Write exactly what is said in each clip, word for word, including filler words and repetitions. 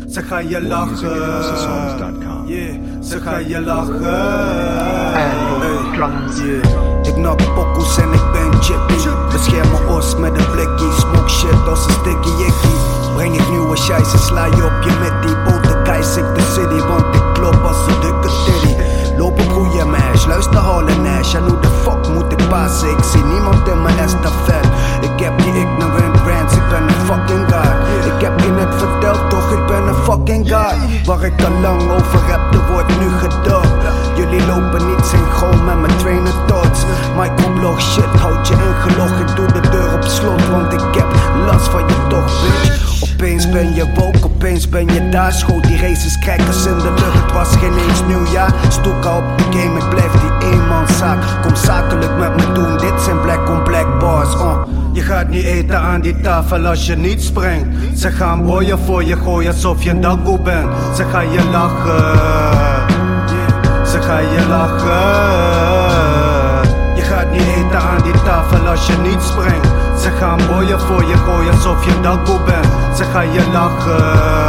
Ze gaan je lachen. Yeah, ze gaan je lachen. Hey, yeah. Ik nak pokoes en ik ben chippy. Bescherm mijn os met een blikkie. Smoke shit als een sticky jikkie. Breng ik nieuwe scheisse, sla je op je met die boterkeis. Ik de city, want ik klop als een dikke titty. Loop op goeie mesh, luister Hall Nash. En hoe de fuck moet ik passen? Ik zie niemand in mijn estafette. Ik heb die ignorant brands, ik ben een fucking god. Ik heb je net verteld toch, ik ben een fucking god. Waar ik al lang over heb, er wordt nu gedacht. Jullie lopen niet synchroon met mijn trainer thoughts. Microblog shit, houd je ingelogd. Ik doe de deur op slot, want ik heb last van je toch, bitch. Opeens ben je woke, opeens ben je daar. Schoot die races, kijkers in de lucht. Het was geen eens nieuwjaar. Stoeka op de game, ik blijf die eenmanszaak. Kom zakelijk met me doen, dit zijn black on black bars. uh. Je gaat niet eten aan die tafel als je niet springt. Ze gaan boeien voor je gooien alsof je een dagoe bent. Ze gaan je lachen. Ze gaan je lachen. Je gaat niet eten aan die tafel als je niet springt. Ze gaan boeien voor je gooien alsof je een dagoe bent. Ze gaan je lachen.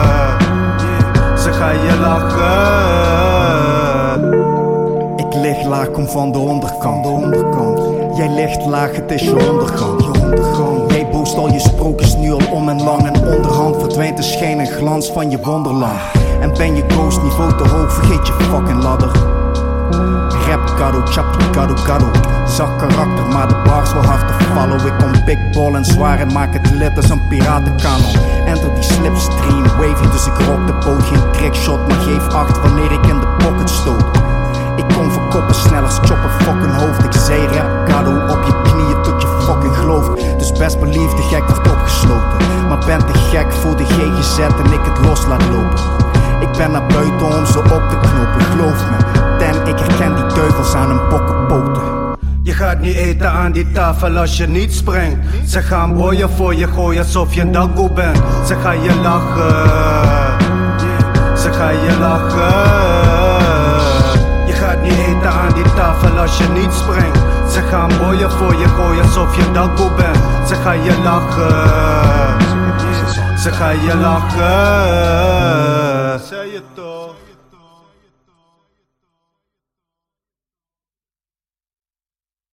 Ze gaan je lachen. Ik lig laag, kom van de onderkant. De onderkant. Jij ligt laag, het is je ondergang. Je ondergang. Jij boost al je sprookjes nu al om en lang. En onderhand verdwijnt de schijn en glans van je wonderland. En ben je ghost niveau te hoog, vergeet je fucking ladder. Rap kado, chappie kado kado. Zacht karakter, maar de bars wel hard te follow. Ik kom big ball en zwaar en maak het lit als een piratenkanon. Enter die slipstream, wavy, dus ik rock de boot. Geen trickshot, maar geef acht wanneer ik in de pocket stoot. Ik kom voor koppen snel als chopper fucking hoofd. Ik zei rap kado op je knieën tot je fucking gelooft. Dus best belief de gek wordt opgesloten. Maar ben te gek voor de G G Z en ik het los laat lopen. Ik ben naar buiten om ze op te knopen, geloof me. Ten, ik herken die duivels aan hun bokkenpoten. Je gaat niet eten aan die tafel als je niet springt. Ze gaan boeien voor je gooien alsof je een dagoe bent. Ze gaan je lachen. Ze gaan je lachen. Je gaat niet eten aan die tafel als je niet springt. Ze gaan boeien voor je gooien alsof je een dagoe bent. Ze gaan je lachen. Ze gaan je lachen.